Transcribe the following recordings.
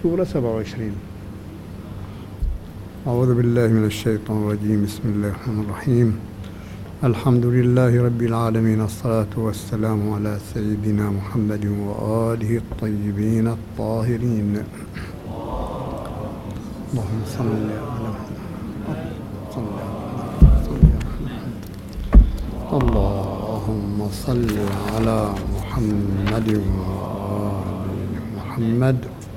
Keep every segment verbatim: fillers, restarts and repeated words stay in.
الشورى سبعة وعشرين. أعوذ بالله من الشيطان الرجيم. بسم الله الرحمن الرحيم. الحمد لله رب العالمين، الصلاة والسلام على سيدنا محمد وآله الطيبين الطاهرين. اللهم صل على اللهم صل على محمد وآل محمد.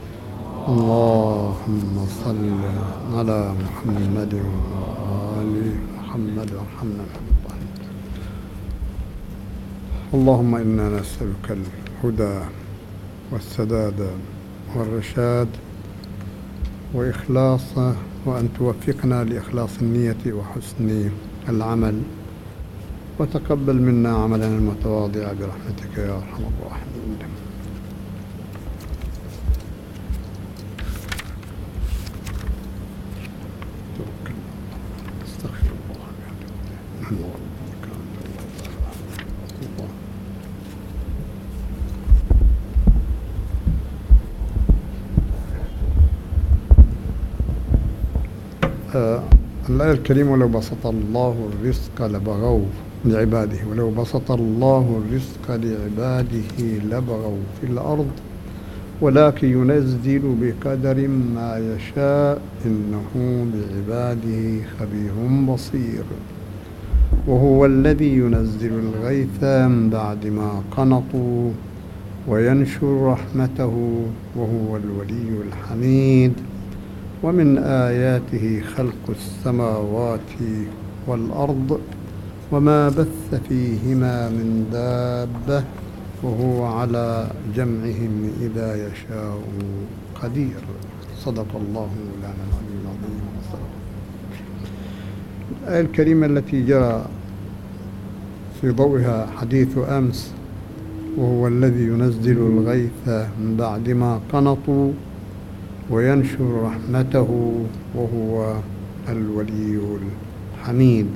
اللهم صل على محمد وآل محمد وارحمنا محمد. اللهم إنا نسألك الهدى والسداد والرشاد وإخلاص، وأن توفقنا لإخلاص النية وحسن العمل، وتقبل منا عملنا المتواضع برحمتك يا أرحم الراحمين. استغفر الله. آه الآية الكريمة: ولو بسط الله الرزق لبغوا لعباده ولو بسط الله الرزق لعباده لبغوا في الأرض ولكن ينزل بقدر ما يشاء إنه بعباده خبير بصير. وهو الذي ينزل الغيث من بعد ما قنطوا وينشر رحمته وهو الولي الحميد. ومن آياته خلق السماوات والأرض وما بث فيهما من دابة وهو على جمعهم إذا يشاء قدير. صدق الله مولانا العلي العظيم. الآية الكريمة التي جرى في ضوئها حديث أمس: وهو الذي ينزل الغيث من بعد ما قنطوا وينشر رحمته وهو الولي الحميد.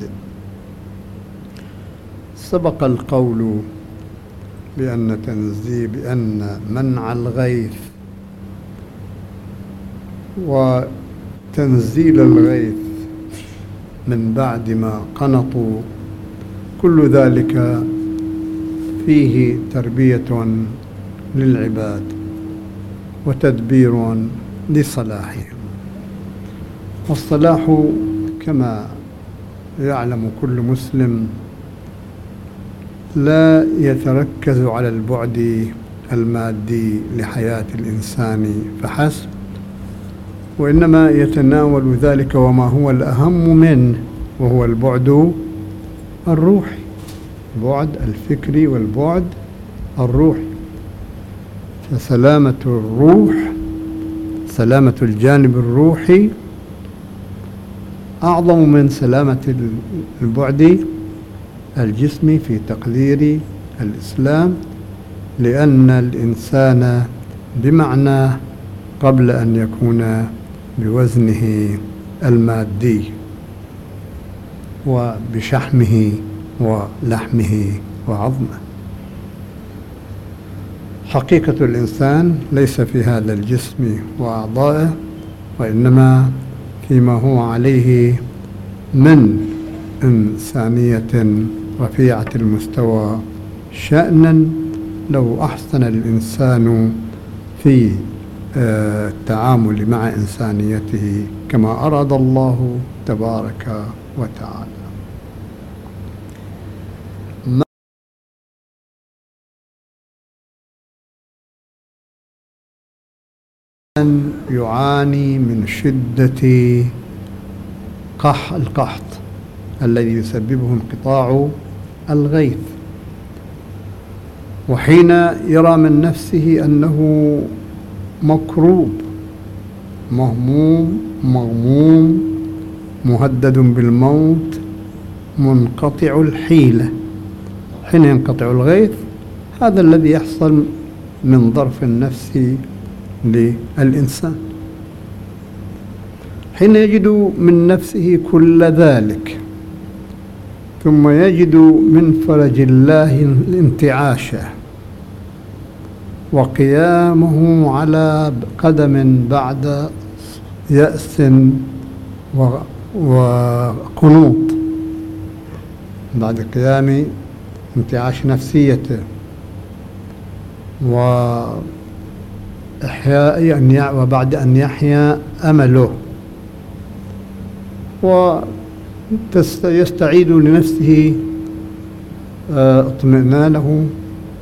سبق القول بأن تنزيل بأن منع الغيث وتنزيل الغيث من بعد ما قنطوا كل ذلك فيه تربية للعباد وتدبير لصلاحهم. والصلاح كما يعلم كل مسلم لا يتركز على البعد المادي لحياة الإنسان فحسب، وإنما يتناول ذلك وما هو الأهم منه، وهو البعد الروحي، البعد الفكري والبعد الروحي. فسلامة الروح، سلامة الجانب الروحي أعظم من سلامة البعد الجسمي في تقدير الإسلام، لأن الإنسان بمعنى قبل أن يكون بوزنه المادي وبشحمه ولحمه وعظمه. حقيقة الإنسان ليس في هذا الجسم وأعضائه، وإنما فيما هو عليه من إنسانية رفيعة المستوى شأنا. لو أحسن الإنسان في التعامل مع إنسانيته كما أراد الله تبارك وتعالى. من يعاني من شدة قح القحط الذي يسببه انقطاع الغيث، وحين يرى من نفسه أنه مكروب مهموم مغموم مهدد بالموت منقطع الحيلة، حين ينقطع الغيث هذا الذي يحصل من ظرف النفس للإنسان. حين يجد من نفسه كل ذلك ثم يجد من فرج الله الانتعاش وقيامه على قدم بعد يأس وقنوط، بعد قيام انتعاش نفسيته وإحياء وبعد أن يحيا أمله ويستعيد لنفسه اطمئنانه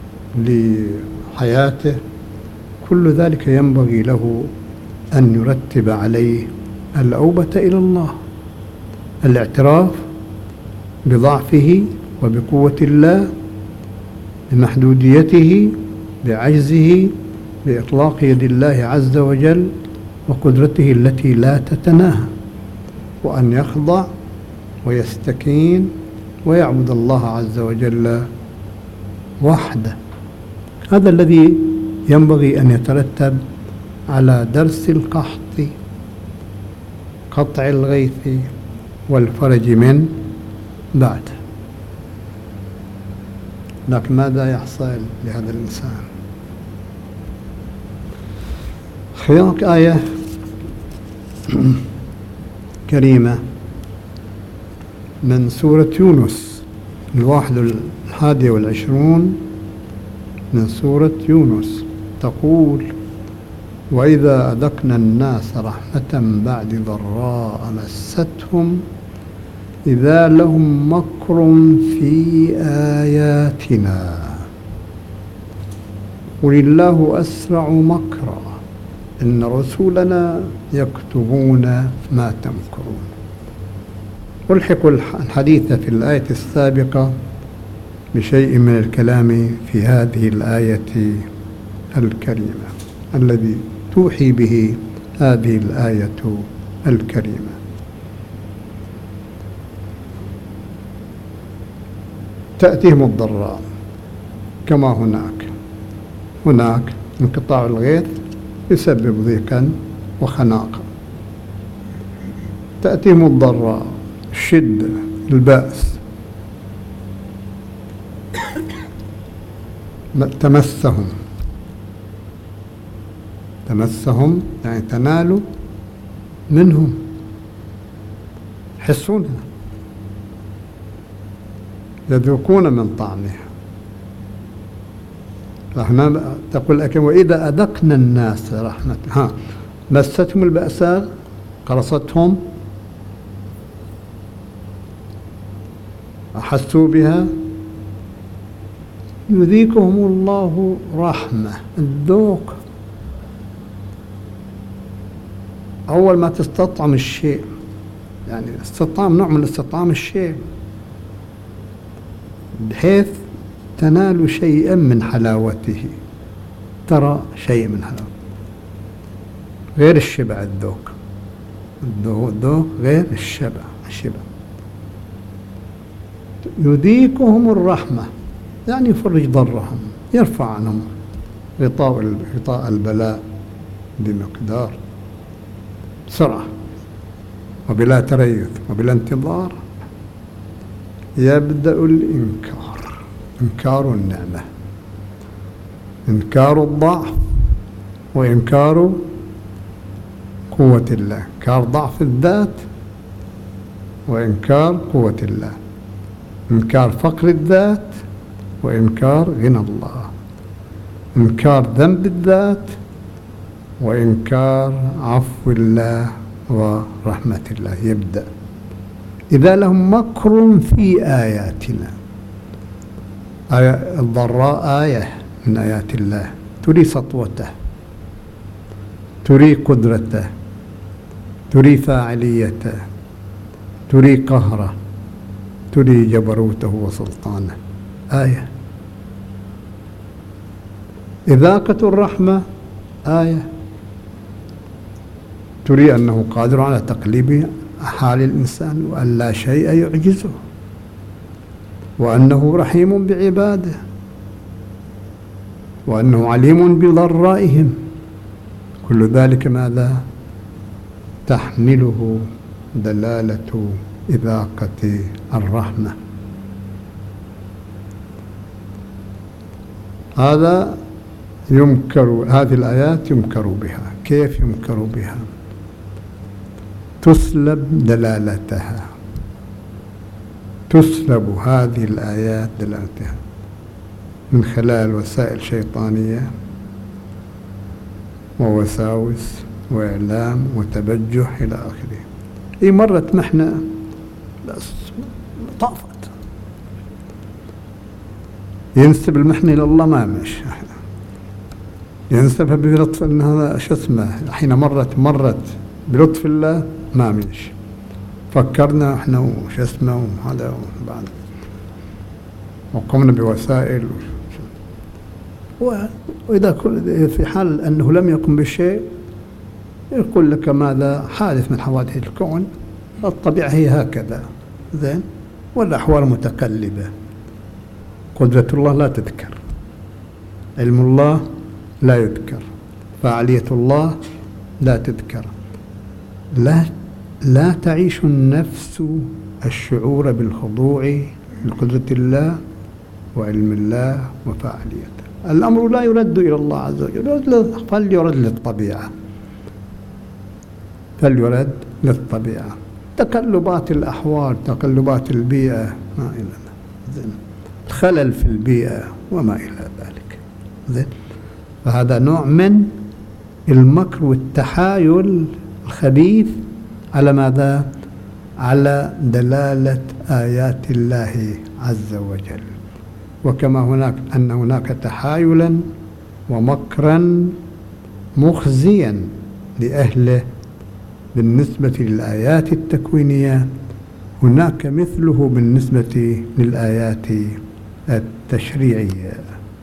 لحياته. كل ذلك ينبغي له أن يرتب عليه الأوبة إلى الله، الاعتراف بضعفه وبقوة الله، بمحدوديته، بعجزه، بإطلاق يد الله عز وجل وقدرته التي لا تتناهى، وأن يخضع ويستكين ويعبد الله عز وجل وحده. هذا الذي ينبغي أن يترتب على درس القحط، قطع الغيث والفرج من بعد. لكن ماذا يحصل لهذا الإنسان؟ هناك آية كريمة من سورة يونس، الواحد الحادي والعشرون من سورة يونس، تقول: وإذا أذقنا الناس رحمة بعد ضراء مستهم إذا لهم مكر في آياتنا قل الله أسرع مكرا إن رسولنا يكتبون ما تمكرون. ألحق الحديث في الآية السابقة بشيء من الكلام في هذه الآية الكريمة الذي توحي به هذه الآية الكريمة. تأتيهم الضراء كما هناك هناك انقطاع الغيث يسبب ضيقا وخناقا، تأتيهم الضراء، الشدة، البأس، تمسهم تمسهم يعني تنالوا منهم، يحسونها، يذوقون من طعمها. فهنا تقول لك: وإذا أذقنا الناس رحمة، ها مستهم البأساء، قرصتهم، أحسوا بها، يذيقهم الله رحمة. الذوق أول ما تستطعم الشيء، يعني استطعام نوع من استطعام الشيء بحيث تنال شيئا من حلاوته، ترى شيء من حلاوته، غير الشبع. الذوق الذوق غير الشبع. الشبع يذيقهم الرحمة يعني يفرج ضرهم، يرفع عنهم غطاء غطاء البلاء بمقدار سرعة وبلا تريث وبلا انتظار. يبدأ الإنكار، إنكار النعمة، إنكار الضعف وإنكار قوة الله، إنكار ضعف الذات وإنكار قوة الله، إنكار فقر الذات وإنكار غنى الله، إنكار ذنب الذات وإنكار عفو الله ورحمة الله. يبدأ: إذا لهم مكر في آياتنا. آية الضراء آية من آيات الله تري سطوته، تري قدرته، تري فاعليته، تري قهره، تري جبروته وسلطانه. آية. إذاقة الرحمة آية تري أنه قادر على تقليب حال الإنسان وأن لا شيء يعجزه، وأنه رحيم بعباده، وأنه عليم بضرائهم. كل ذلك ماذا تحمله دلالة إذاقة الرحمة. هذا يمكر هذه الآيات يمكر بها. كيف يمكر بها؟ تسلب دلالتها، تسلب هذه الآيات دلالتها من خلال وسائل شيطانية ووساوس وإعلام وتبجح إلى آخره. إيه مرت محنة بس طافت، ينسب المحنة إلى الله ما مش، ينسبها بلطف إن هذا شو اسمه، حين مرت مرت بلطف الله ما مش، فكرنا احنا وش اسمه وهذا بعد وقمنا بوسائل. وإذا في حال أنه لم يقم بالشيء يقول لك ماذا حادث من حوادث الكون، الطبيعة هي هكذا، زين، والأحوال متقلبة. قدرة الله لا تذكر، علم الله لا يذكر، فعالية الله لا تذكر، لا لا تعيش النفس الشعور بالخضوع لقدرة الله وعلم الله وفعاليته. الأمر لا يرد إلى الله عز وجل، فليرد للطبيعة، فليرد للطبيعة. تقلبات الأحوال، تقلبات البيئة، ما إلى ذلك، الخلل في البيئة وما إلى ذلك، زين. فهذا نوع من المكر والتحايل الخبيث على ماذا؟ على دلالة آيات الله عز وجل. وكما هناك أن هناك تحايلا ومكرا مخزيا لأهله بالنسبة للآيات التكوينية، هناك مثله بالنسبة للآيات التشريعية.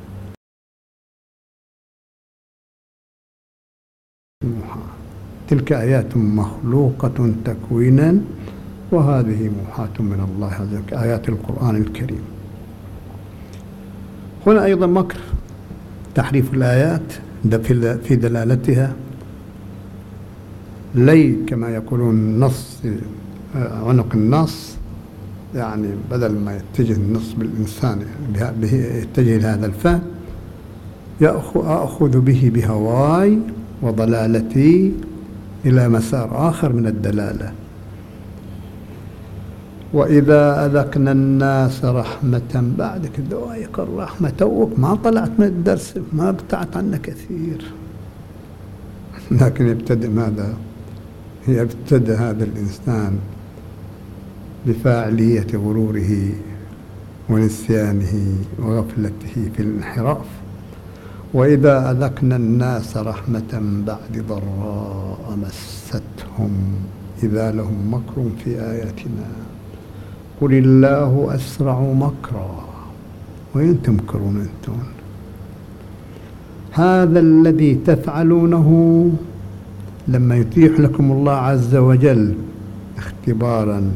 تلك آيات مخلوقة تكوينا، وهذه موحاة من الله عز وجل، آيات القرآن الكريم. هنا أيضا مكر تحريف الآيات في دلالتها، لي كما يقولون نص عنق النص، يعني بدل ما يتجه النص بالإنسان يتجه لهذا الفهم، يأخذ به بهواي وضلالتي إلى مسار آخر من الدلالة. وإذا أذقنا الناس رحمة بعد كذلك الرحمة، توك ما طلعت من الدرس، ما ابتعت عنا كثير، لكن يبتدئ ماذا؟ يبتدئ هذا الإنسان بفاعلية غروره ونسيانه وغفلته في الانحراف. وإذا أذقنا الناس رحمة بعد ضراء مستهم إذا لهم مكر في آياتنا قل الله أسرع مكرا وإن تمكرون أنتم. هذا الذي تفعلونه لما يتيح لكم الله عز وجل اختبارا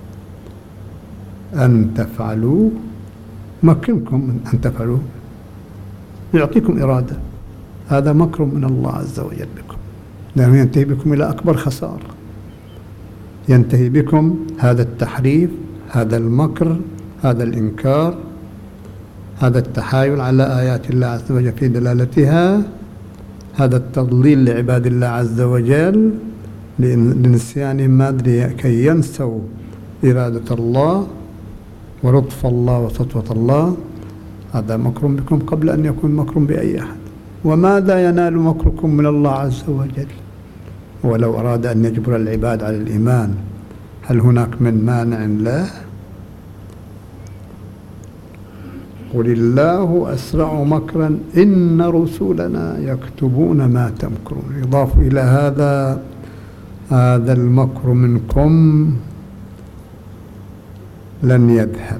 أن تفعلوا، مكنكم أن تفعلوا، يعطيكم إرادة، هذا مكر من الله عز وجل بكم، لأنه ينتهي بكم إلى أكبر خسارة، ينتهي بكم هذا التحريف، هذا المكر، هذا الإنكار، هذا التحايل على آيات الله عز وجل في دلالتها، هذا التضليل لعباد الله عز وجل لنسيانهم مادري كي ينسوا إرادة الله ولطف الله وسطوة الله. هذا مكر بكم قبل أن يكون مكر بأي أحد. وماذا ينال مكركم من الله عز وجل؟ ولو أراد أن يجبر العباد على الإيمان هل هناك من مانع له؟ قل الله أسرع مكرا إن رسلنا يكتبون ما تمكرون. يضاف إلى هذا هذا المكر منكم لن يذهب،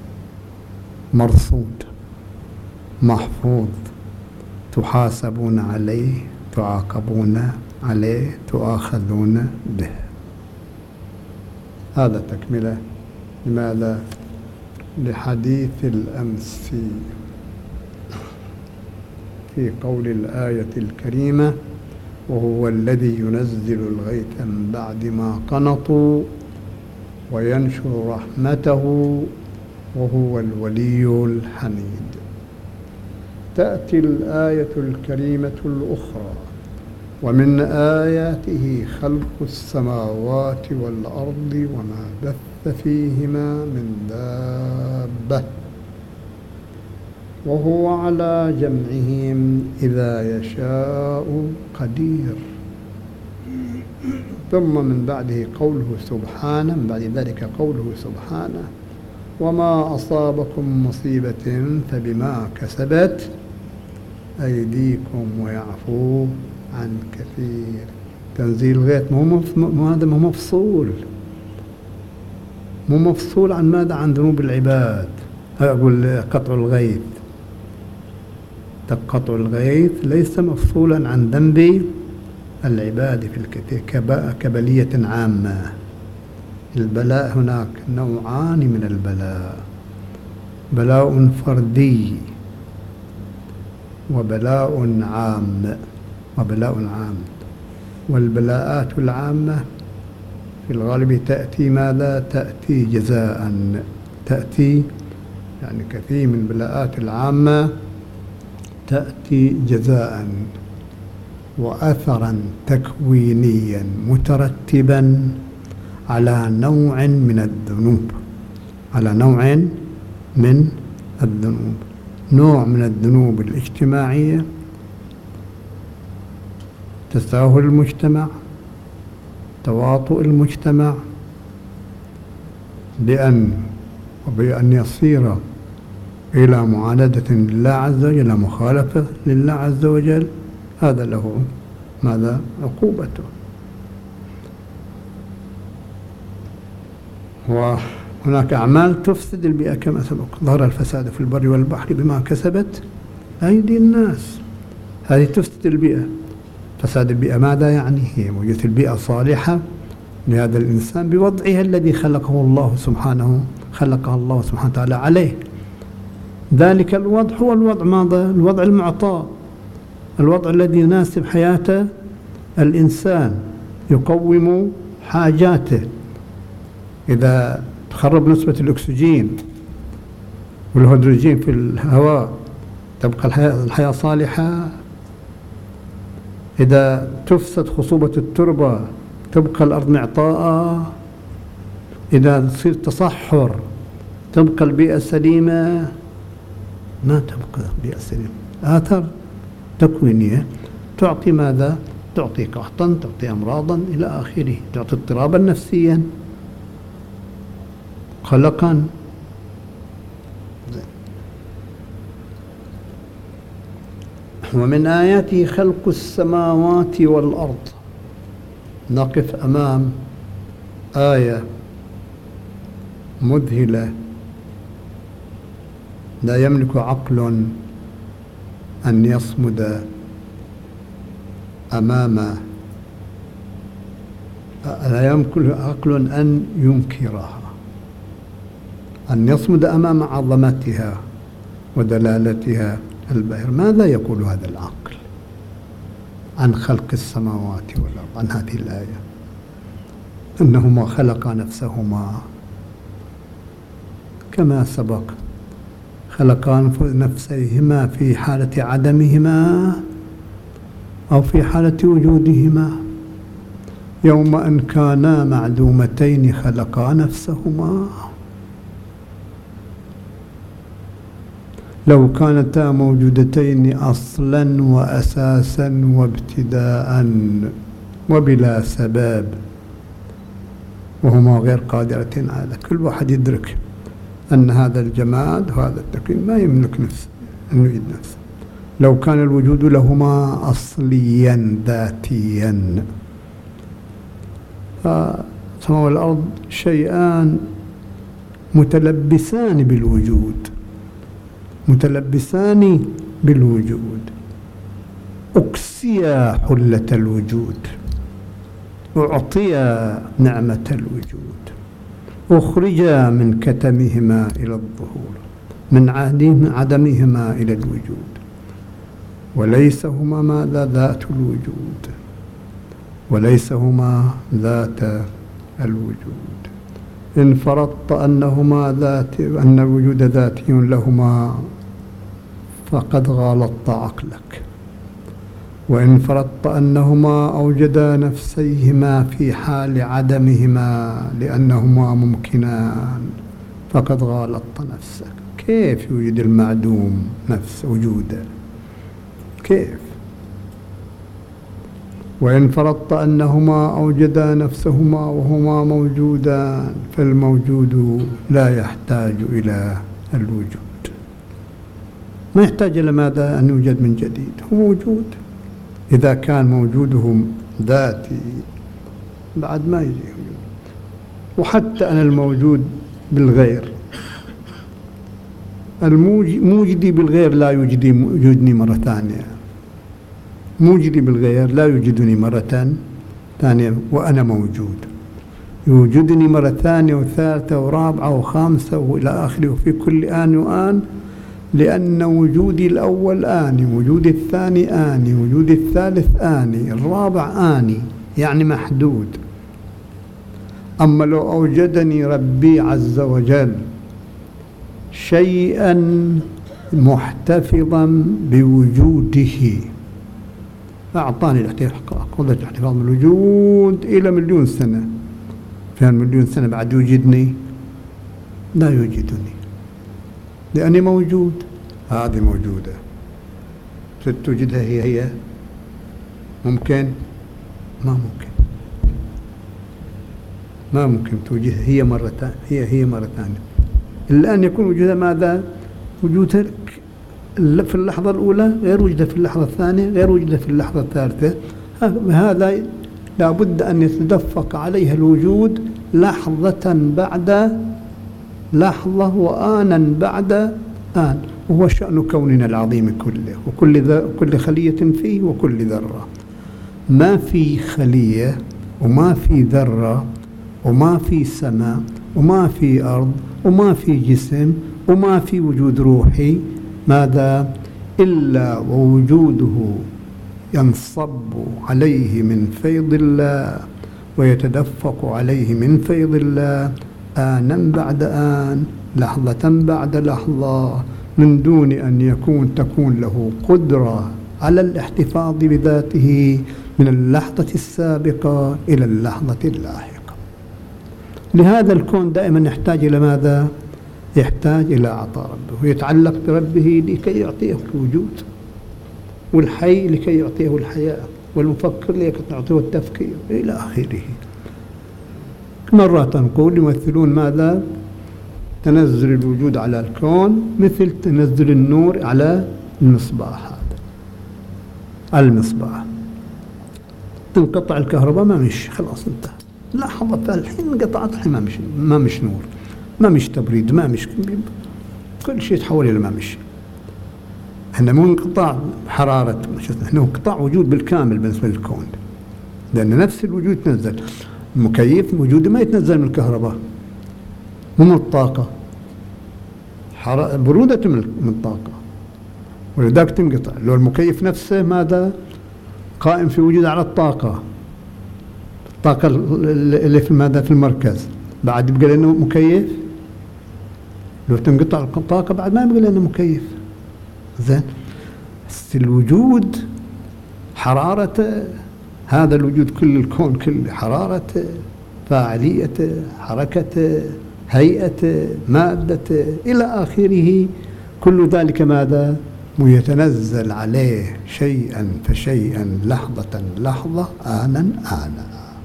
مرصود محفوظ، تحاسبون عليه، تعاقبون عليه، تؤاخذون به. هذا تكملة لماذا؟ لحديث الأمس في قول الآية الكريمة وهو الذي ينزل الغيث من بعد ما قنطوا وينشر رحمته وهو الولي الحميد. تأتي الآية الكريمة الأخرى: ومن آياته خلق السماوات والأرض وما بث فيهما من دابة وهو على جمعهم إذا يشاء قدير. ثم من بعده قوله سبحانه، من بعد ذلك قوله سبحانه: وما أصابكم مصيبة فبما كسبت أيديكم ويعفو عن كثير. تنزيل غيث مو هذا، مو مفصول، مو مفصول عن ماذا؟ عن ذنوب العباد. أقول قطع الغيث، قطع الغيث ليس مفصولا عن ذنب العباد في الكثير كبلية عامة. البلاء هناك نوعان من البلاء: بلاء فردي وبلاء عام وبلاء عام. والبلاءات العامة في الغالب تأتي ماذا؟ تأتي جزاء، تأتي يعني كثير من البلاءات العامة تأتي جزاء وأثرا تكوينيا مترتبا على نوع من الذنوب، على نوع من الذنوب. نوع من الذنوب الاجتماعية، تساهل المجتمع، تواطؤ المجتمع، بأن وبأن يصير إلى معاندة لله عز وجل، إلى مخالفة لله عز وجل، هذا له ماذا؟ عقوبته. وهناك أعمال تفسد البيئة كما سبق: ظهر الفساد في البر والبحر بما كسبت أيدي الناس. هذه تفسد البيئة. فساد البيئة ماذا يعني؟ هي وجود البيئة صالحة لهذا الإنسان بوضعها الذي خلقه الله سبحانه خلقه الله سبحانه وتعالى عليه. ذلك الوضع هو الوضع ماذا؟ الوضع المعطى، الوضع الذي يناسب حياة الإنسان، يقوم حاجاته. إذا تخرب نسبة الأكسجين والهيدروجين في الهواء تبقى الحياة, الحياة صالحة. إذا تفسد خصوبة التربة تبقى الأرض معطاءة. إذا تصير تصحر تبقى البيئة سليمة؟ ما تبقى البيئة سليمة. آثار تكوينية تعطي ماذا؟ تعطي قحطا، تعطي أمراضا إلى آخره، تعطي اضطرابا نفسيا، قلقا. ومن آياته خلق السماوات والأرض. نقف أمام آية مذهلة لا يملك عقل أن يصمد أمام لا يمكن عقل أن ينكرها، أن يصمد أمام عظمتها ودلالتها الباهرة. ماذا يقول هذا العقل عن خلق السماوات والأرض، عن هذه الآية؟ أنهما خلقا نفسهما كما سبق، خلقا نفسيهما في حالة عدمهما أو في حالة وجودهما. يوم أن كانا معدومتين خلقا نفسهما. لو كانتا موجودتين أصلا وأساسا وابتداء وبلا سباب، وهما غير قادرتين على، كل واحد يدرك أن هذا الجماد وهذا التكوين ما يملك نفسه أنه يجد نفسه. لو كان الوجود لهما أصليا ذاتيا. فالسماء والأرض شيئان متلبسان بالوجود، متلبسان بالوجود. أكسيا حلة الوجود، أعطيا نعمة الوجود، أخرجا من كتمهما إلى الظهور، من عدمهما إلى الوجود. وليس هما ماذا؟ ذات الوجود، وليس هما ذات الوجود. إن فرضت أنهما ذات، أن الوجود ذاتي لهما، فقد غالطت عقلك. وإن فرضت أنهما أوجدا نفسيهما في حال عدمهما لأنهما ممكنان فقد غالطت نفسك. كيف يوجد المعدوم نفس وجوده؟ كيف؟ وإن فرضت أنهما أوجدا نفسهما وهما موجودان فالموجود لا يحتاج إلى الوجود، ما يحتاج إلى ماذا؟ أن يوجد من جديد، هو موجود. إذا كان موجوده ذاتي بعد ما يجي وجود. وحتى أنا الموجود بالغير، الموجدي بالغير لا يوجدني مرة ثانية، موجدي بالغير لا يوجدني مرة ثانية وأنا موجود، يوجدني مرة ثانية وثالثة ورابعة وخامسة وإلى آخره وفي كل آن وآن، لأن وجودي الأول آني، وجودي الثاني آني، وجودي الثالث آني، الرابع آني، يعني محدود. أما لو أوجدني ربي عز وجل شيئا محتفظا بوجوده، أعطاني قدرة الاحتفاظ بالوجود إلى مليون سنة، في هالمليون سنة بعد يوجدني؟ لا يوجدني لأني موجود. هذه موجودة، توجدها هي هي ممكن؟ ما ممكن، ما ممكن توجدها هي مرة ثانية، هي هي مرة ثانية. الآن يكون وجودها ماذا؟ وجودها في اللحظة الأولى غير وجودها في اللحظة الثانية غير وجودها في اللحظة الثالثة. هذا لابد أن يتدفق عليها الوجود لحظة بعد لحظة وآنا بعد آن، وهو شأن كوننا العظيم كله، وكل كل خلية فيه وكل ذرة. ما في خلية وما في ذرة وما في سماء وما في أرض وما في جسم وما في وجود روحي ماذا إلا ووجوده ينصب عليه من فيض الله ويتدفق عليه من فيض الله آنا بعد آن، لحظة بعد لحظة، من دون أن يكون تكون له قدرة على الاحتفاظ بذاته من اللحظة السابقة إلى اللحظة اللاحقة. لهذا الكون دائما يحتاج إلى ماذا؟ يحتاج إلى عطاء ربه، ويتعلق بربه لكي يعطيه الوجود، والحي لكي يعطيه الحياة، والمفكر لكي يعطيه التفكير إلى آخره. مرات نقول يمثلون ماذا؟ تنزل الوجود على الكون مثل تنزل النور على المصباح. هذا المصباح تنقطع الكهرباء ما مش خلاص انتهى، لحظة فالحين انقطعت، الحين ما مش ما مش نور، ما مش تبريد، ما مش كل شيء تحول إلى ما مش. احنا مو انقطاع حرارة، احنا انقطاع وجود بالكامل بالنسبة للكون، لأن نفس الوجود تنزل. المكيف وجوده ما يتنزل من الكهرباء، مو من الطاقة، برودته من الطاقة، ولذلك تنقطع. لو المكيف نفسه ماذا؟ قائم في وجوده على الطاقة، الطاقة اللي في ماذا؟ في المركز، بعد يبقى لنا مكيف؟ لو تنقطع الطاقة بعد ما يبقى لنا مكيف. زين، بس الوجود حرارته، هذا الوجود كل الكون كله، حرارته، فاعليته، حركته، هيئته، مادته إلى آخره، كل ذلك ماذا؟ ويتنزل عليه شيئا فشيئا، لحظة لحظة، آنا آنا.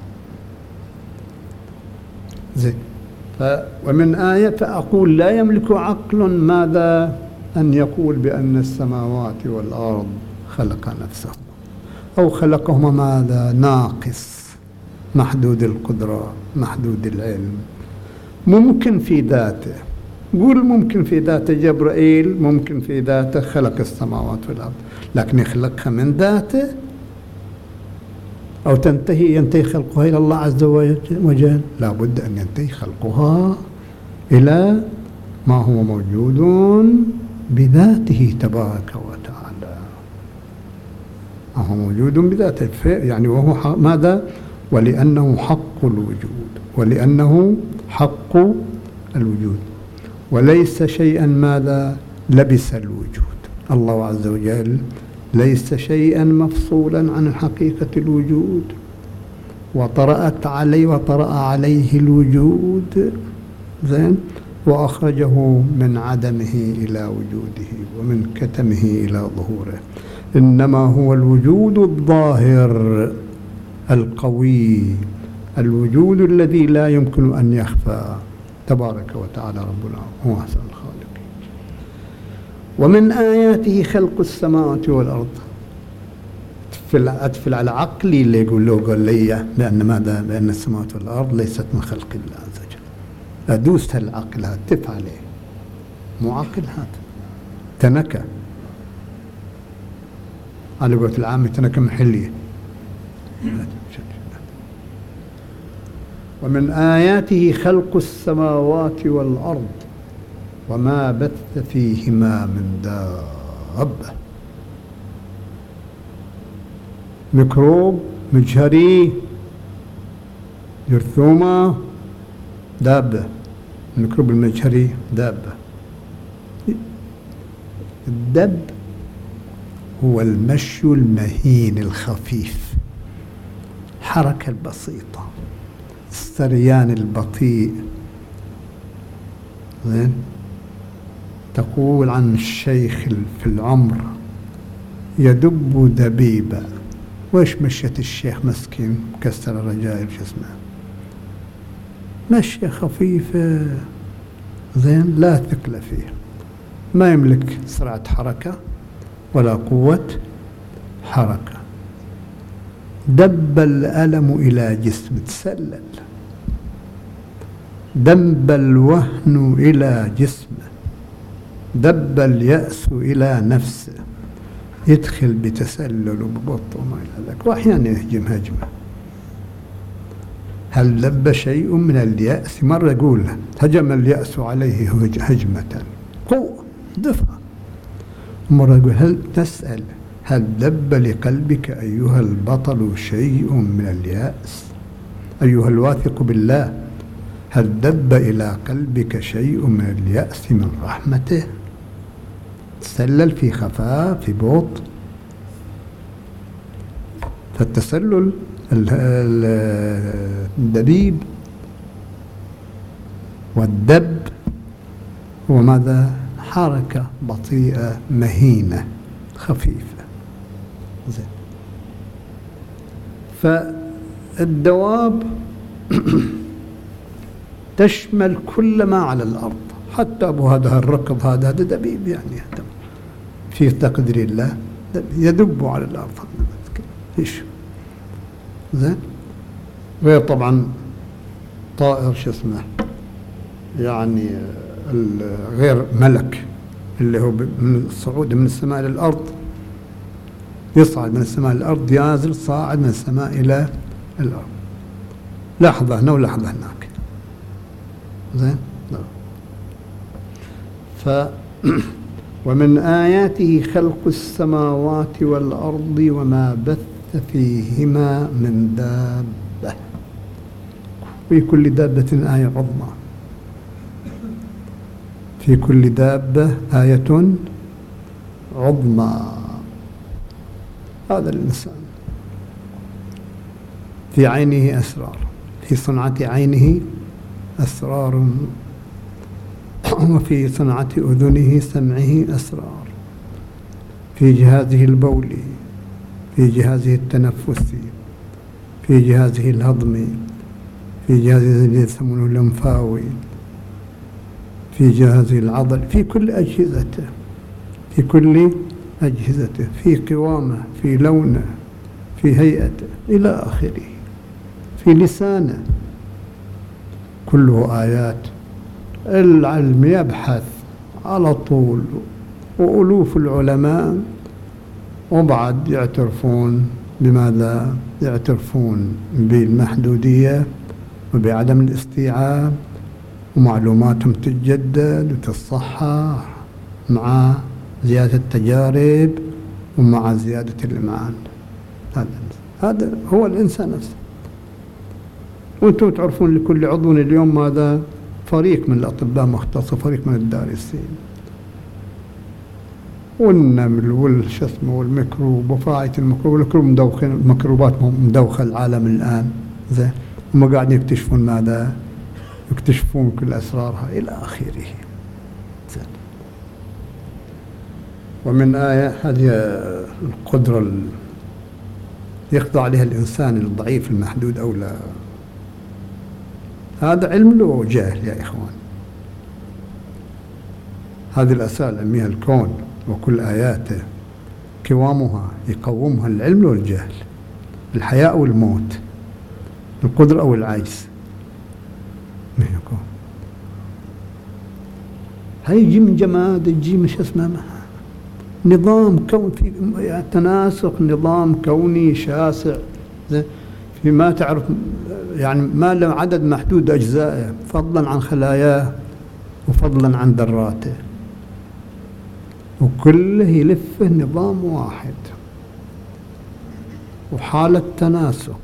زين. ومن آية فأقول لا يملك عقل ماذا؟ أن يقول بأن السماوات والأرض خلق نفسه أو خلقهما ماذا؟ ناقص، محدود القدرة، محدود العلم. ممكن في ذاته، قول ممكن في ذاته جبرائيل، ممكن في ذاته خلق السماوات والأرض، لكن يخلقها من ذاته أو تنتهي ينتهي خلقها إلى الله عز وجل؟ لا بد أن ينتهي خلقها إلى ما هو موجود بذاته تبارك وتعالى، ما هو موجود بذاته، يعني وهو ماذا؟ ولأنه حق الوجود، ولأنه حق الوجود، وليس شيئا ماذا؟ لبس الوجود، الله عز وجل ليس شيئا مفصولا عن حقيقة الوجود، وطرأت عليه وطرأ عليه الوجود زين وأخرجه من عدمه إلى وجوده ومن كتمه إلى ظهوره، إنما هو الوجود الظاهر القوي، الوجود الذي لا يمكن أن يخفى، تبارك وتعالى ربنا هو أحسن الخالقين. ومن آياته خلق السماوات والأرض. أدفل على عقلي اللي يقول له قال لي بأن ماذا؟ بأن السماوات والأرض ليست من خلق الله عز وجل. أدوس هالعقل هذا تف عليه، مو عقل هذا، تنكة على قولة العامة، تنكة محلية. ومن آياته خلق السماوات والأرض وما بث فيهما من دابة. ميكروب، مجهري، جرثومة، دابة. الميكروب المجهري دابة. الدب هو المشي المهين الخفيف، الحركة البسيطة، السريان البطيء. زين، تقول عن الشيخ في العمر يدب دبيبا. وإيش مشيت الشيخ مسكين مكسر الرجائل شو اسمه، مشية خفيفة زين لا ثقل فيه، ما يملك سرعة حركة ولا قوة حركة. دب الألم إلى جسم، تسلل. دب الوهن إلى جسمه، دب اليأس إلى نفسه، يدخل بتسلل وببطء وما إلى ذلك، وأحيانا يهجم هجمة. هل دب شيء من اليأس؟ مرة يقول هجم اليأس عليه هجمة قوة دفع. مرة يقول هل تسأل هل دب لقلبك أيها البطل شيء من اليأس؟ أيها الواثق بالله، هل دب إلى قلبك شيء من اليأس من رحمته؟ تسلل في خفاء في بطء. فالتسلل الدبيب والدب هو ماذا؟ حركة بطيئة مهينة خفيفة. زين. فالدواب تشمل كل ما على الأرض، حتى أبو هذا الركض هذا هذا دبيب، يعني هذا في تقدير الله يدب على الأرض. إيش زين. غير طبعا طائر شو اسمه يعني غير ملك اللي هو من الصعود من السماء إلى الأرض، يصعد من السماء إلى الأرض، ينزل صاعد من السماء إلى الأرض، لحظة هنا ولحظة هناك. زين. ف ومن آياته خلق السماوات والأرض وما بث فيهما من دابة. في كل دابة آية عظمى، في كل دابة آية عظمى. هذا الإنسان في عينه أسرار، في صنعة عينه أسرار، وفي صنعة أذنه سمعه أسرار، في جهازه البولي، في جهازه التنفسي، في جهازه الهضمي، في جهازه اللي يسمونه اللمفاوي، في جهازه العضل، في كل أجهزته، في كل أجهزته، في قوامه، في لونه، في هيئته إلى آخره، في لسانه، كله آيات. العلم يبحث على طول، وألوف العلماء وبعد يعترفون بماذا؟ يعترفون بالمحدودية وبعدم الاستيعاب، ومعلوماتهم تتجدد وتتصحح مع زيادة التجارب ومع زيادة الإمعان. هذا هذا هو الإنسان نفسه. وأنتم تعرفون لكل عضو اليوم ماذا؟ فريق من الأطباء مختص وفريق من الدارسين. والنمل والش اسمه والميكروب وفاعية الميكروب والميكروب مدوخ الميكروبات مدوخة العالم الآن زين، هم قاعدين يكتشفون ماذا؟ يكتشفون كل أسرارها إلى آخره زين. ومن آية هذه القدرة اللي يخضع عليها الإنسان الضعيف المحدود أو لا، هذا علم له جاهل يا إخوان. هذه الأسئلة العلمية الكون وكل آياته قوامها يقومها العلم والجهل، الحياة أو الموت، القدرة أو العجز. هيجي من جماد، يجي من شو اسمه نظام كون في تناسق، نظام كوني شاسع في ما تعرف يعني ما له عدد محدود أجزائه، فضلا عن خلاياه وفضلا عن ذراته، وكله يلفه نظام واحد وحالة تناسق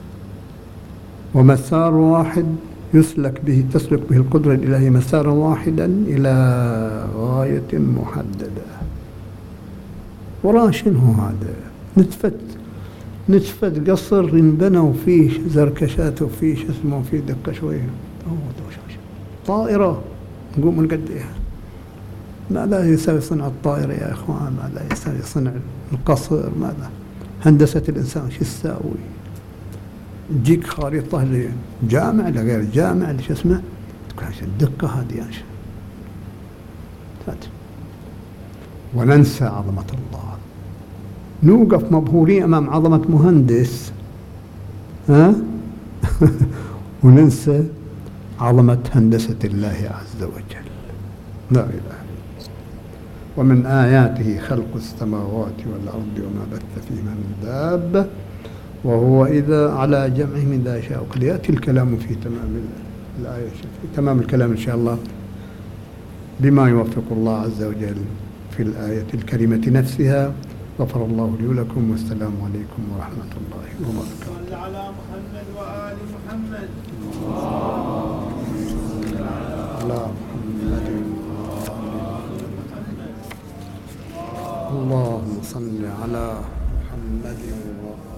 ومسار واحد يسلك به تسلك به القدرة الإلهية مسارا واحدا إلى غاية محددة. وراه شنو هذا؟ نتفة نتفة قصر ينبنى وفيه زركشات وفيه شو اسمه وفيه دقة شوية، طائرة نقوم نقديها. ماذا يساوي صنع الطائرة يا إخوان؟ ماذا يساوي صنع القصر؟ ماذا هندسة الإنسان شو تساوي؟ تجيك خريطة لجامع لغير جامع لشو اسمه، تقول الدقة هذه يعني. وننسى عظمة الله، نوقف مبهورين أمام عظمة مهندس ها وننسى عظمة هندسة الله عز وجل. لا إله إلا الله. ومن آياته خلق السماوات والأرض وما بث فيهما من دابة وهو إذا على جمعهم إذا يشاء. وقد يأتي الكلام في تمام الآية في تمام الكلام إن شاء الله بما يوفق الله عز وجل في الآية الكريمة نفسها. غفر الله لي ولكم والسلام عليكم ورحمة الله وبركاته. صل على محمد وآل محمد. على محمد. اللهم صل على محمد